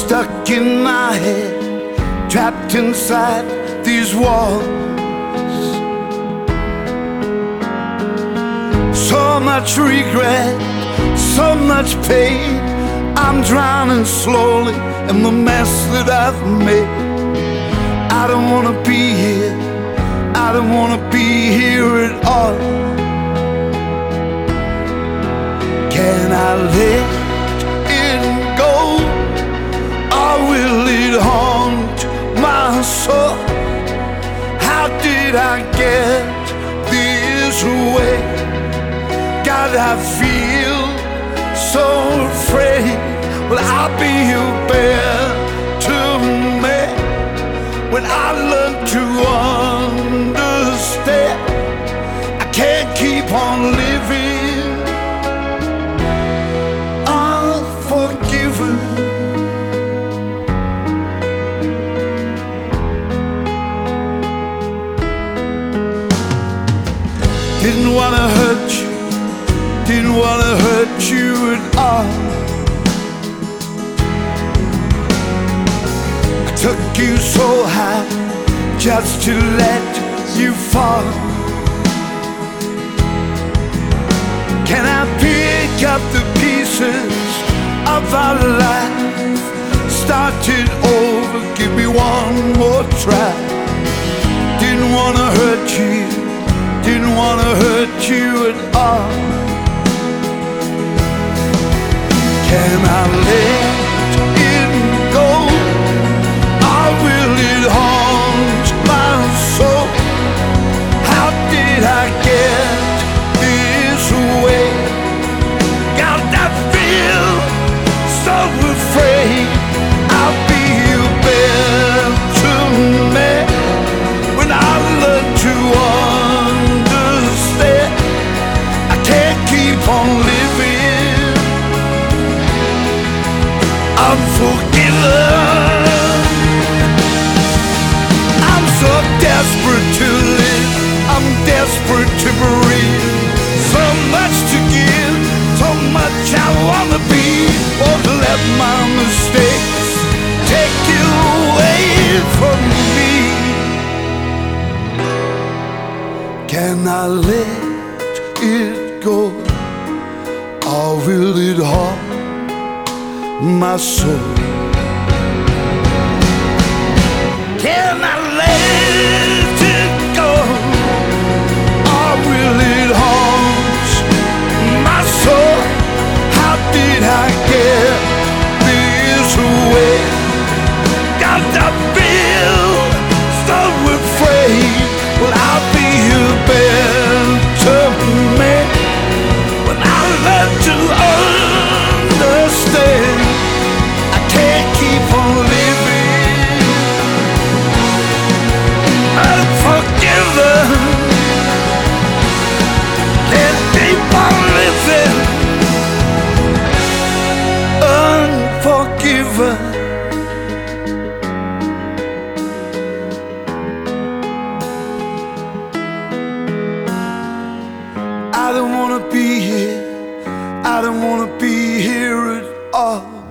stuck in my head, trapped inside these walls. So much regret, so much pain. I'm drowning slowly in the mess that I've made. I don't wanna be here, I don't wanna be here at all. Can I let it go, or will it haunt my soul? How did I get this way? God, I feel so afraid. Will I be a bear to me when I learn to understand? I can't keep on living unforgiven. Didn't wanna hurt you, didn't wanna hurt you at all. I took you so high just to let you fall. Can I pick up the pieces of our life, start it over, give me one more try? Didn't wanna hurt you, didn't wanna hurt you at all. Can I let it go, or will it haunt my soul? How did I get this way? God, I feel so afraid. I'll be a bear to me when I learn to understand. I can't keep on living unforgiven. I'm so desperate to live, I'm desperate to breathe. So much to give, so much I wanna be. Won't let my mistakes take you away from me. Can I let it go, or will it haunt my soul? Can I let it go, or will it haunt my soul? How did I get this way? God, I feel so afraid. Will I be a bear to me when I learn to understand? I can't keep on living unforgiven. Can't keep on living unforgiven. I don't wanna be here, I don't wanna be here at all.